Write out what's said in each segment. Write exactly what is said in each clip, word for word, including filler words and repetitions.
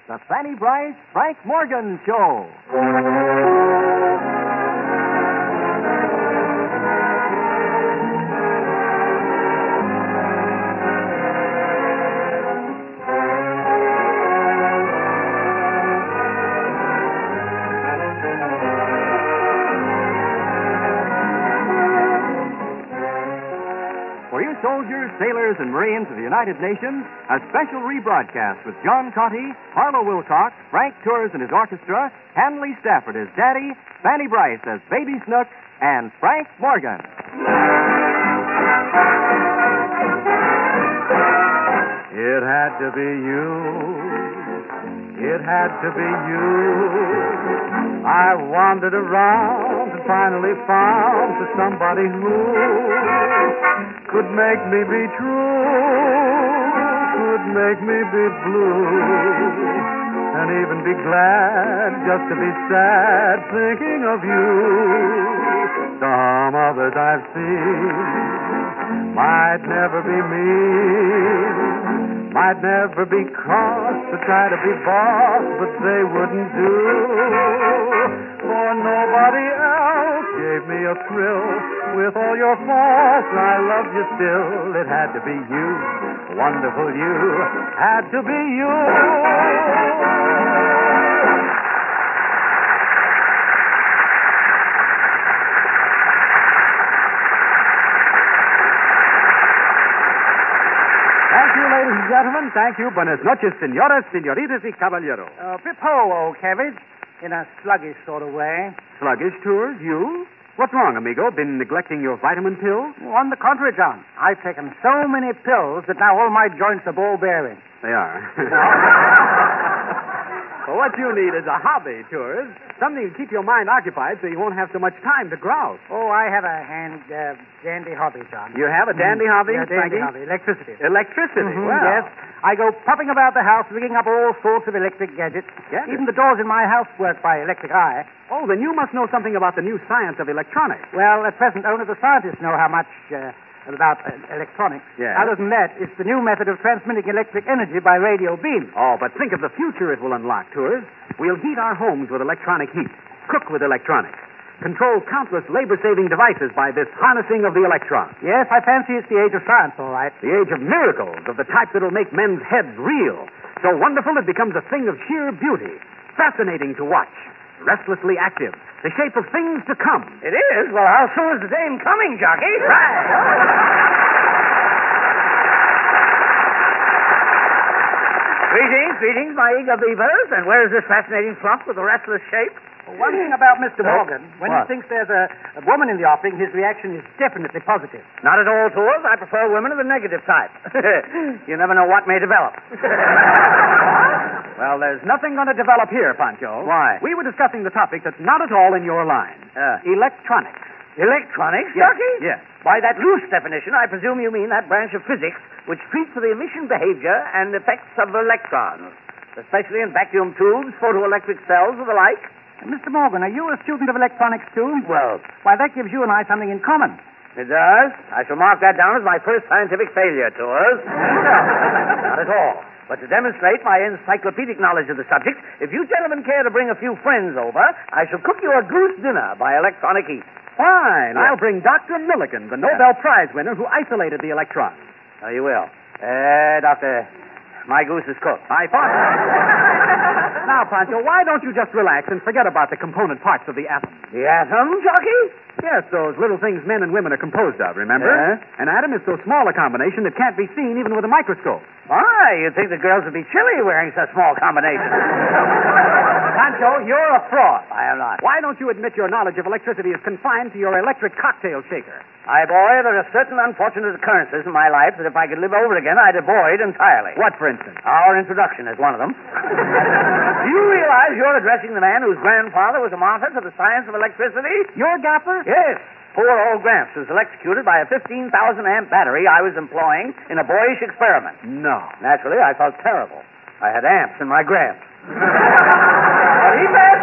the Fanny Bryce, Frank Morgan Show. Soldiers, sailors, and Marines of the United Nations, a special rebroadcast with John Conte, Harlow Wilcox, Frank Tours and his orchestra, Hanley Stafford as Daddy, Fanny Bryce as Baby Snook, and Frank Morgan. It had to be you. It had to be you. I wandered around and finally found somebody who could make me be true, could make me be blue, and even be glad just to be sad thinking of you. Some others I've seen might never be me, might never be cross to try to be boss, but they wouldn't do, for nobody else gave me a thrill. With all your faults, I love you still. It had to be you, wonderful you, had to be you. Thank you, ladies and gentlemen. Thank you. Buenas noches, señoras, señoritas y caballeros. Uh, Pip-ho, old cabbage, in a sluggish sort of way. Sluggish, Tours? You? What's wrong, amigo? Been neglecting your vitamin pills? On the contrary, John. I've taken so many pills that now all my joints are ball-bearing. They are. Well, what you need is a hobby, Tours. Something to keep your mind occupied so you won't have so much time to grouse. Oh, I have a hand uh, dandy hobby, John. You have a dandy hobby, Yeah, dandy Frankie? hobby. Electricity. Electricity? Mm-hmm, Well. Yes. I go popping about the house, rigging up all sorts of electric gadgets. Gadgets? Even the doors in my house work by electric eye. Oh, then you must know something about the new science of electronics. Well, at present, only the scientists know how much uh, about uh, electronics. Yes. Other than that, it's the new method of transmitting electric energy by radio beam. Oh, but think of the future it will unlock, Tours. We'll heat our homes with electronic heat, cook with electronics, control countless labor-saving devices by this harnessing of the electron. Yes, I fancy it's the age of science, all right. The age of miracles, of the type that'll make men's heads reel. So wonderful it becomes a thing of sheer beauty, fascinating to watch, restlessly active, the shape of things to come. It is? Well, how soon is the dame coming, jockey? Right. Greetings, greetings, my eager beavers. And where is this fascinating flock with the restless shape? One thing about Mister Morgan, when What? he thinks there's a, a woman in the offing, his reaction is definitely positive. Not at all, Tours. I prefer women of the negative type. You never know what may develop. Well, there's nothing going to develop here, Pancho. Why? We were discussing the topic that's not at all in your line. Uh, Electronics. Electronics, Yes, Jockey? yes. By that loose definition, I presume you mean that branch of physics which treats of the emission behavior and effects of electrons, especially in vacuum tubes, photoelectric cells, and the like. Mister Morgan, are you a student of electronics, too? Well, Why, that gives you and I something in common. it does. I shall mark that down as my first scientific failure, Tours. Not at all. But to demonstrate my encyclopedic knowledge of the subject, if you gentlemen care to bring a few friends over, I shall cook you a goose dinner by electronic heat. Fine. Yes. I'll bring Doctor Millikan, the Nobel Prize winner who isolated the electron. Oh, you will. Uh, Doctor, my goose is cooked. I thought. Now, Pancho, why don't you just relax and forget about the component parts of the atom? The atom, Jockey? Yes, those little things men and women are composed of, remember? Yeah. An atom is so small a combination it can't be seen even with a microscope. Why, you'd think the girls would be chilly wearing such small combinations. Pancho, you're a fraud. I am not. Why don't you admit your knowledge of electricity is confined to your electric cocktail shaker? My boy, there are certain unfortunate occurrences in my life that if I could live over again, I'd avoid entirely. What, for instance? Our introduction is one of them. Do you realize you're addressing the man whose grandfather was a martyr to the science of electricity? Your gaffer? Yes. Poor old Gramps was electrocuted by a fifteen thousand amp battery I was employing in a boyish experiment. No. Naturally, I felt terrible. I had amps in my Gramps. But he passed on. No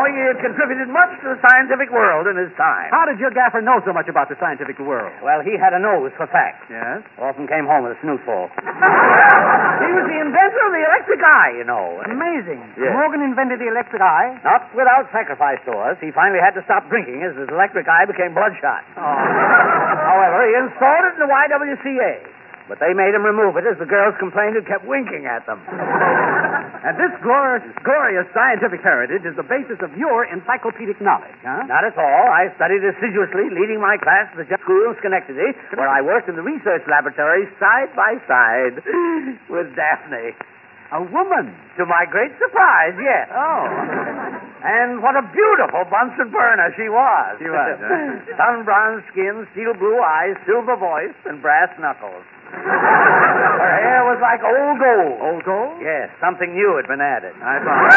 showing he had contributed much to the scientific world in his time. How did your gaffer know so much about the scientific world? Well, he had a nose for facts. Yes? Often came home with a snootful. He was the inventor of the electric eye, you know. Amazing. Yes. Morgan invented the electric eye. Not without sacrifice to us. He finally had to stop drinking as his electric eye became bloodshot. Oh. However, he installed it in the Y W C A. But they made him remove it as the girls complained it kept winking at them. And this glorious, glorious scientific heritage is the basis of your encyclopedic knowledge, huh? Not at all. I studied assiduously, leading my class at the Jet School in Schenectady, where I worked in the research laboratory side by side with Daphne. A woman. To my great surprise, yes. Oh. And what a beautiful Bunsen burner she was. She was, huh? Sun-bronzed skin, steel blue eyes, silver voice, and brass knuckles. Her hair was like old gold. Old gold? Yes, something new had been added. I thought.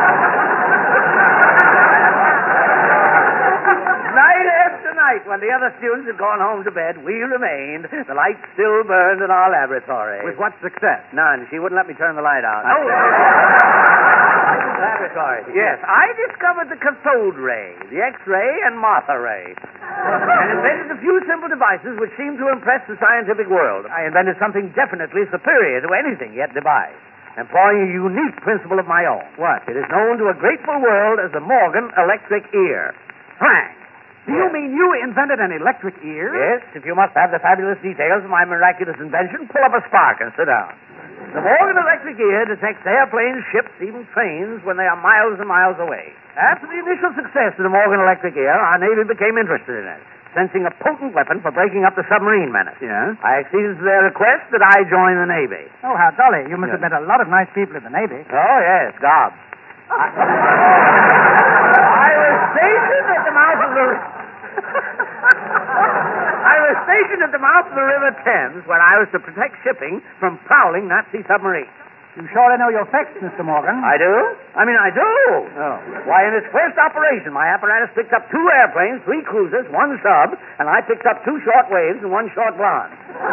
Night after night, when the other students had gone home to bed, we remained. The light still burned in our laboratory. With what success? None. She wouldn't let me turn the light out. Oh. Laboratory. Yes, I discovered the cathode ray, the X-ray, and Martha ray. And invented a few simple devices which seemed to impress the scientific world. I invented something definitely superior to anything yet devised, employing a unique principle of my own. What? It is known to a grateful world as the Morgan electric ear. Frank, do you mean you invented an electric ear? Yes, if you must have the fabulous details of my miraculous invention, pull up a spark and sit down. The Morgan electric ear detects airplanes, ships, even trains when they are miles and miles away. After the initial success of the Morgan electric ear, our Navy became interested in it, sensing a potent weapon for breaking up the submarine menace. Yeah? I acceded to their request that I join the Navy. Oh, how jolly. You must Yes. have met a lot of nice people in the Navy. Oh, yes, gobs. I, I was stationed at the mouth of the... I was stationed at the mouth of the River Thames when I was to protect shipping from prowling Nazi submarines. You surely know your facts, Mister Morgan. I do? I mean, I do. Oh. Why, in its first operation, my apparatus picked up two airplanes, three cruisers, one sub, and I picked up two short waves and one short blonde.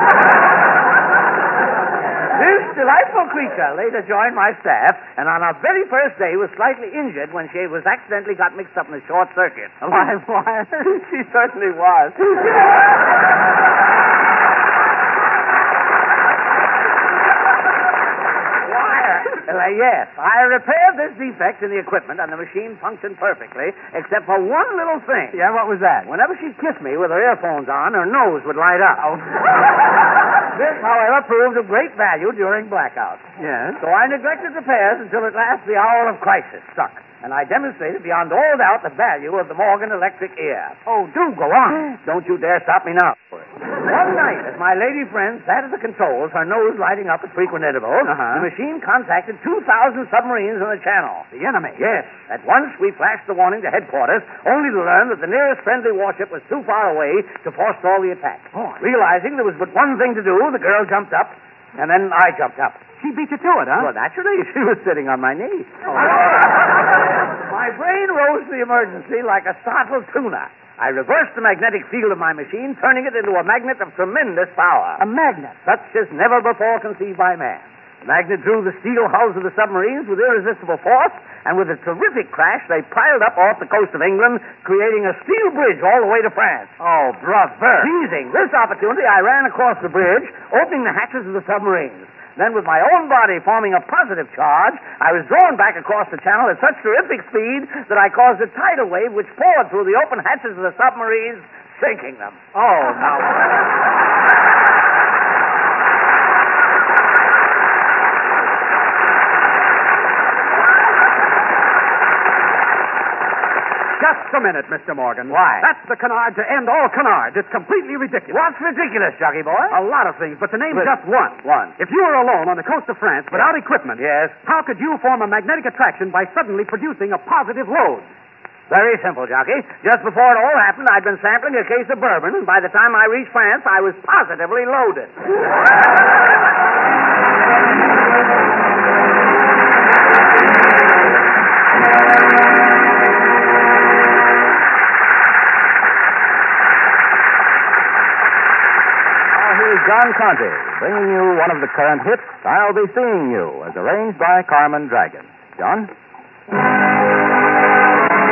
This delightful creature later joined my staff, and on our very first day was slightly injured when she was accidentally got mixed up in a short circuit. Why, why? She certainly was. Uh, yes, I repaired this defect in the equipment, and the machine functioned perfectly, except for one little thing. Yeah, what was that? Whenever she'd kiss me with her earphones on, her nose would light up. Oh. This, however, proved of great value during blackouts. Yes? So I neglected repairs until at last the hour of crisis struck, and I demonstrated beyond all doubt the value of the Morgan electric ear. Oh, do go on. Don't you dare stop me now. One night, as my lady friend sat at the controls, her nose lighting up at frequent intervals, Uh-huh. the machine contacted two thousand submarines in the channel. The enemy. Yes. At once, we flashed the warning to headquarters, only to learn that the nearest friendly warship was too far away to forestall the attack. Boy. Realizing there was but one thing to do, the girl jumped up, and then I jumped up. She beat you to it, huh? Well, naturally, she was sitting on my knee. My brain rose to the emergency like a startled tuna. I reversed the magnetic field of my machine, turning it into a magnet of tremendous power. A magnet. Such as never before conceived by man. The magnet drew the steel hulls of the submarines with irresistible force, and with a terrific crash, they piled up off the coast of England, creating a steel bridge all the way to France. Oh, brother. Seizing this opportunity, I ran across the bridge, opening the hatches of the submarines. Then, with my own body forming a positive charge, I was drawn back across the channel at such terrific speed that I caused a tidal wave which poured through the open hatches of the submarines, sinking them. Oh, now. Just a minute, Mister Morgan. Why? That's the canard to end all canards. It's completely ridiculous. What's ridiculous, Jockey boy? A lot of things, but to name But- just one. One. If you were alone on the coast of France without equipment, Yes. how could you form a magnetic attraction by suddenly producing a positive load? Very simple, Jockey. Just before it all happened, I'd been sampling a case of bourbon, and by the time I reached France, I was positively loaded. Now here's John Conte, bringing you one of the current hits, I'll Be Seeing You, as arranged by Carmen Dragon. John?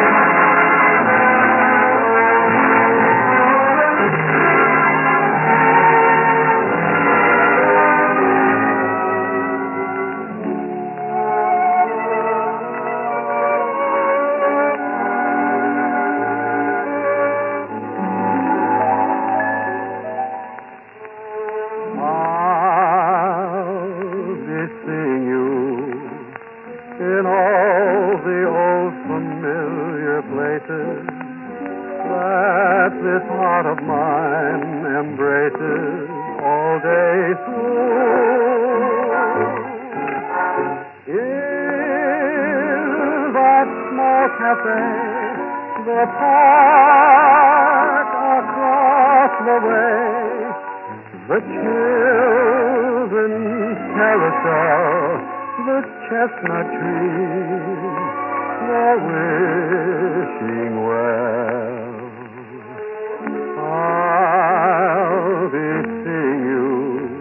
in all the old familiar places that this heart of mine embraces all day through. In that small cafe, the park across the way, the children's carousel, the chestnut trees, they're wishing well. I'll be seeing you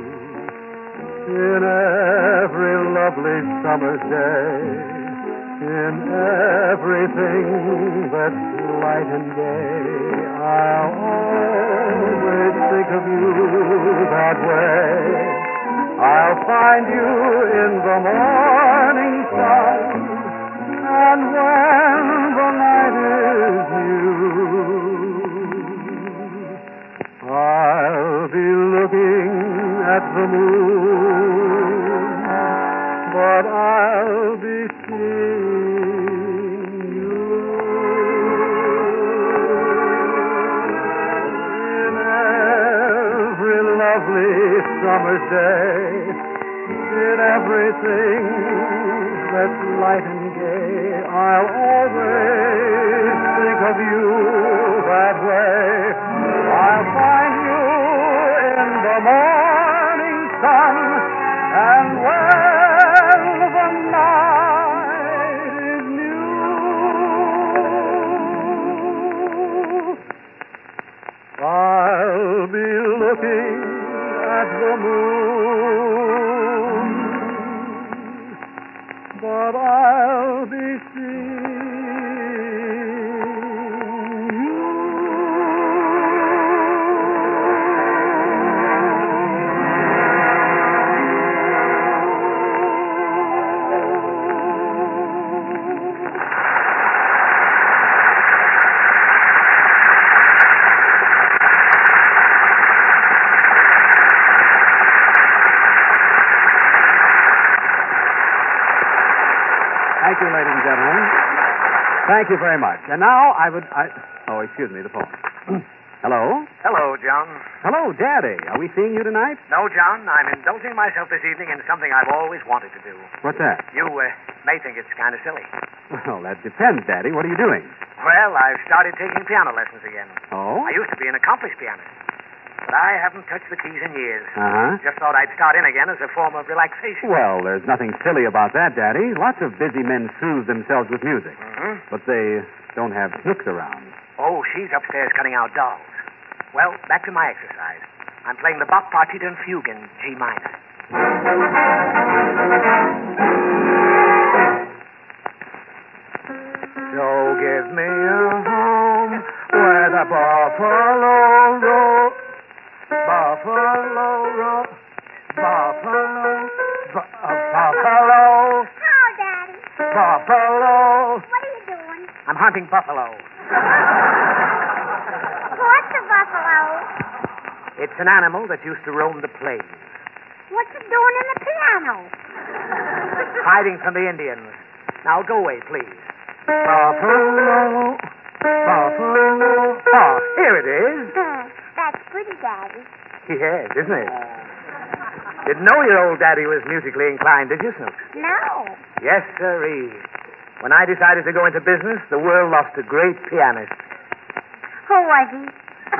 in every lovely summer's day, in everything that's light and gay. I'll always think of you that way. I'll find you in the morning sun, and when the night is new, I'll be looking at the moon, but I'll be seeing you in every lovely summer's day, in everything that's light and gay. I'll always think of you that way. I'll find you in the morning sun, and when the night is new, I'll be looking at the moon, but I'll be seeing you. Thank you, ladies and gentlemen. Thank you very much. And now I would... I, oh, excuse me, the phone. Hello? Hello, John. Hello, Daddy. Are we seeing you tonight? No, John, I'm indulging myself this evening in something I've always wanted to do. What's that? You uh, may think it's kind of silly. Well, that depends, Daddy. What are you doing? Well, I've started taking piano lessons again. Oh? I used to be an accomplished pianist, but I haven't touched the keys in years. Uh-huh. Just thought I'd start in again as a form of relaxation. Well, there's nothing silly about that, Daddy. Lots of busy men soothe themselves with music. Mm-hmm. But they don't have Snooks around. Oh, she's upstairs cutting out dolls. Well, back to my exercise. I'm playing the Bach Partita and Fugue in G minor. So give me a home where the buffalo roll, buffalo roll, buffalo, bu- uh, buffalo, Hello, Daddy. buffalo. What are you doing? I'm hunting buffalo. What's a buffalo? It's an animal that used to roam the plains, What's it doing in the piano? hiding from the Indians. Now go away, please. Buffalo, buffalo. Oh, here it is. That's pretty, Daddy. Yes, isn't it? Didn't know your old daddy was musically inclined, did you, Snooks? No. Yes, sirree. When I decided to go into business, the world lost a great pianist. Who was he?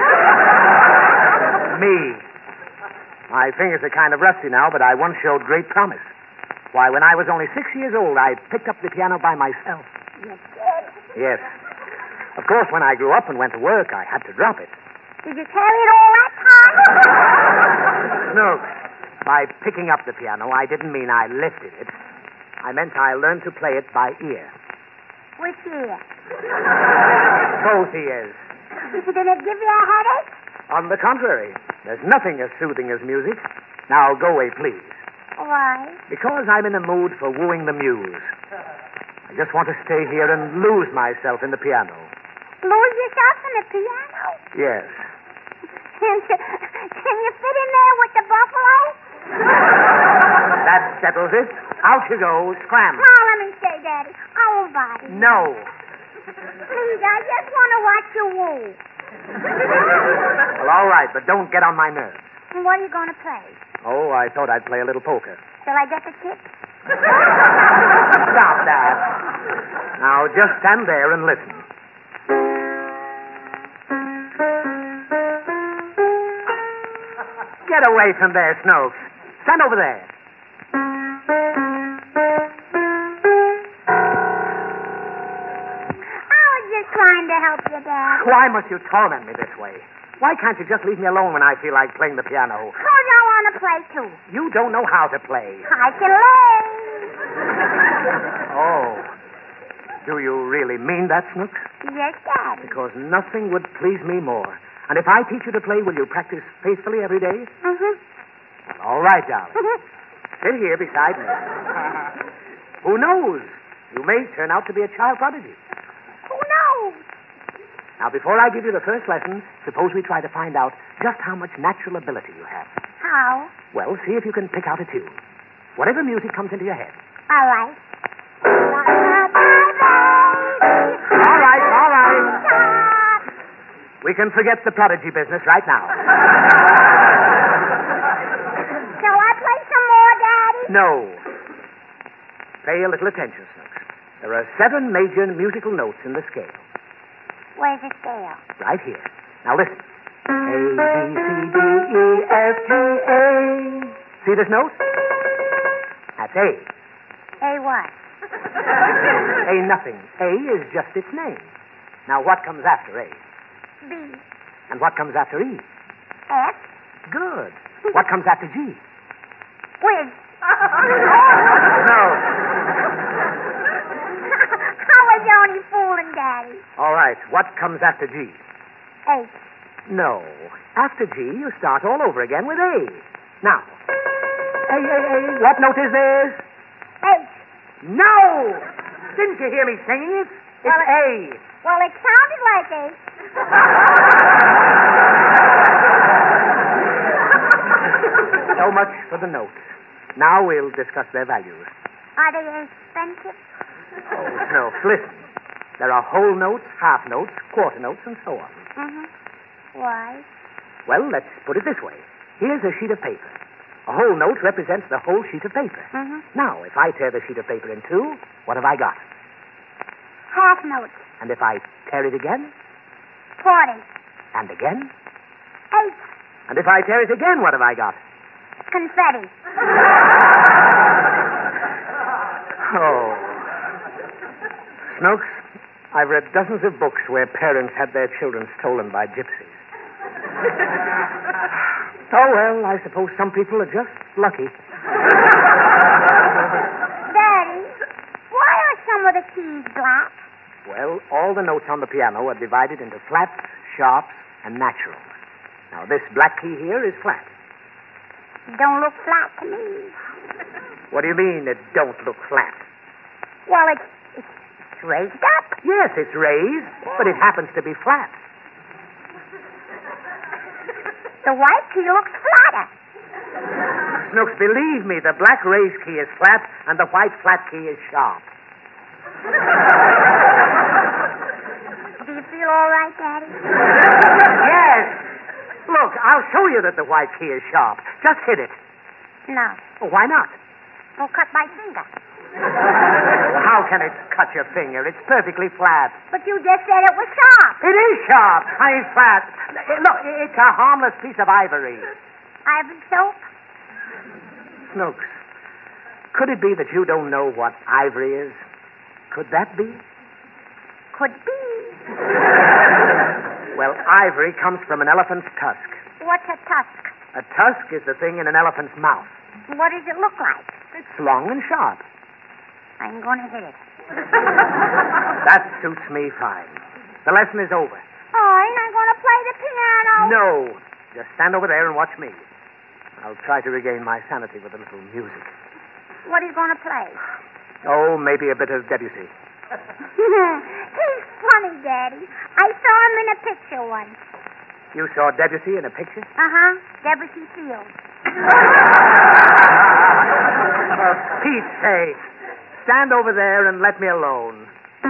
Me. My fingers are kind of rusty now, but I once showed great promise. Why, when I was only six years old, I picked up the piano by myself. You did? Yes. Of course, when I grew up and went to work, I had to drop it. Did you carry it all that time? Snooks, by picking up the piano, I didn't mean I lifted it. I meant I learned to play it by ear. Which ear? Both ears. Is it going to give you a headache? On the contrary, there's nothing as soothing as music. Now, go away, please. Why? Because I'm in the mood for wooing the muse. I just want to stay here and lose myself in the piano. Lose yourself in the piano? Yes. Can you, can you fit in there with the buffalo? That settles it. Out you go. Scram. Now, let me say sorry, Daddy. I won't bother you. No. Please, I just want to watch you woo. Well, all right, but don't get on my nerves. And what are you going to play? Oh, I thought I'd play a little poker. Shall I get the chips? Stop that. Now, just stand there and listen. Get away from there, Snopes. Stand over there. I was just trying to help you, Dad. Why must you torment me this way? Why can't you just leave me alone when I feel like playing the piano? Because I want to play, too. You don't know how to play. I can lay. Oh. Do you really mean that, Snooks? Yes, Daddy. Because nothing would please me more. And if I teach you to play, will you practice faithfully every day? Mm-hmm. All right, darling. Sit here beside me. Who knows? You may turn out to be a child prodigy. Who knows? Now, before I give you the first lesson, suppose we try to find out just how much natural ability you have. How? Well, see if you can pick out a tune. Whatever music comes into your head. All right. All right, all right. We can forget the prodigy business right now. Shall I play some more, Daddy? No. Pay a little attention, Snooks. There are seven major musical notes in the scale. Where's the scale? Right here. Now listen. A, B, C, D, E, F, G, A. See this note? That's A. A what? A nothing. A is just its name. Now what comes after A? B. And what comes after E? F. Good. What comes after G? Whiz. No. I was only fooling, Daddy. All right. What comes after G? H. No. After G, you start all over again with A. Now. A, A, A. What note is this? H. No! Didn't you hear me singing it? It's Well, it- A. Well, it sounded like H. So much for the notes. Now we'll discuss their values. Are they expensive? Oh, no. Listen. There are whole notes, half notes, quarter notes, and so on. Mm-hmm. Why? Well, let's put it this way. Here's a sheet of paper. A whole note represents the whole sheet of paper. Mm-hmm. Now, if I tear the sheet of paper in two, what have I got? Half notes. And if I tear it again, Forty. and again, Eight. and if I tear it again, what have I got? Confetti. Oh. Snooks, I've read dozens of books where parents had their children stolen by gypsies. Oh, well, I suppose some people are just lucky. Daddy, why are some of the keys black? Well, all the notes on the piano are divided into flats, sharps, and naturals. Now, this black key here is flat. Don't look flat to me. What do you mean it don't look flat? Well, it's, it's raised up. Yes, it's raised, but it happens to be flat. The white key looks flatter. Snooks, believe me, the black raised key is flat, and the white flat key is sharp. Do you feel all right, Daddy? Yes. Look, I'll show you that the white key is sharp. Just hit it. No. Oh, why not? Don't cut my finger. How can it cut your finger? It's perfectly flat. But you just said it was sharp. It is sharp. I mean, flat. Look, it's a harmless piece of ivory. Ivory soap? Snooks, could it be that you don't know what ivory is? Could that be? Could be. Well, ivory comes from an elephant's tusk. What's a tusk? A tusk is the thing in an elephant's mouth. What does it look like? It's long and sharp. I'm going to hit it. That suits me fine. The lesson is over. Oh, and I'm going to play the piano. No. Just stand over there and watch me. I'll try to regain my sanity with a little music. What are you going to play? Oh, maybe a bit of Debussy. He's funny, Daddy. I saw him in a picture once. You saw Debussy in a picture? Uh-huh. Debussy Field. For Pete's sake. stand over there and let me alone.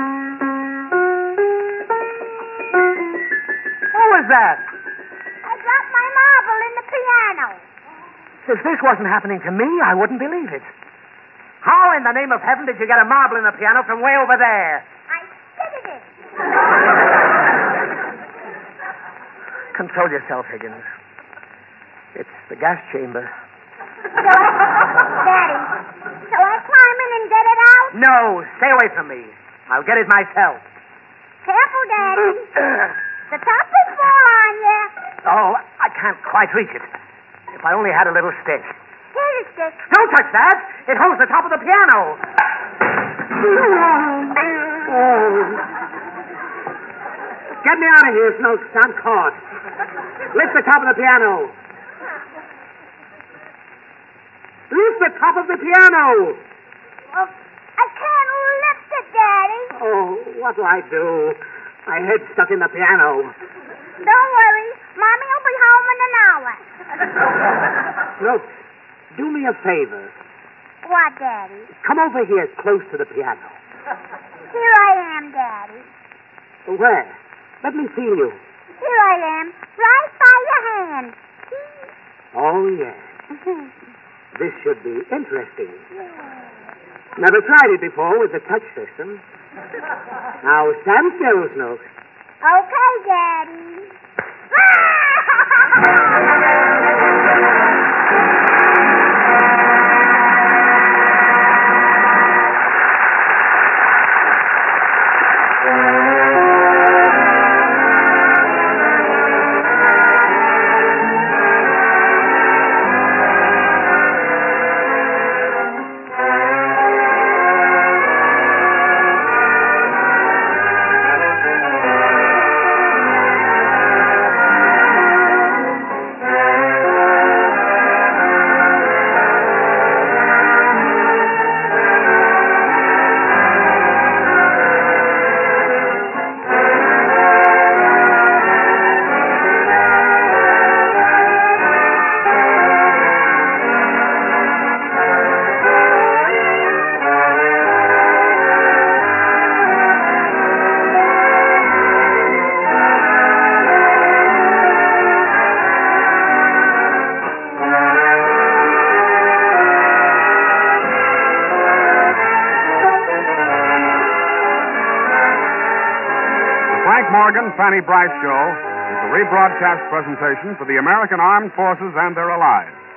What was that? I dropped my marble in the piano. If this wasn't happening to me, I wouldn't believe it. How in the name of heaven did you get a marble in the piano from way over there? I fitted it. Control yourself, Higgins. It's the gas chamber. Shall I... Daddy, shall I climb in and get it out? No, stay away from me. I'll get it myself. Careful, Daddy. The top will fall on you. Oh, I can't quite reach it. If I only had a little stick. Here's a stick. Don't touch that. It holds the top of the piano. Oh. Get me out of here, Snooks. I'm caught. Lift the top of the piano. Lift the top of the piano. Oh, I can't lift it, Daddy. Oh, what'll I do? My head's stuck in the piano. Don't worry. Mommy will be home in an hour. Snooks, do me a favor. What, Daddy? Come over here close to the piano. Here I am, Daddy. Where? Let me see you. Here I am, right by your hand. Oh, yes. This should be interesting. Never tried it before with the touch system. Now, stand still, Snooks. Okay, Daddy. Morgan, Fanny Brice Show is a rebroadcast presentation for the American Armed Forces and their allies.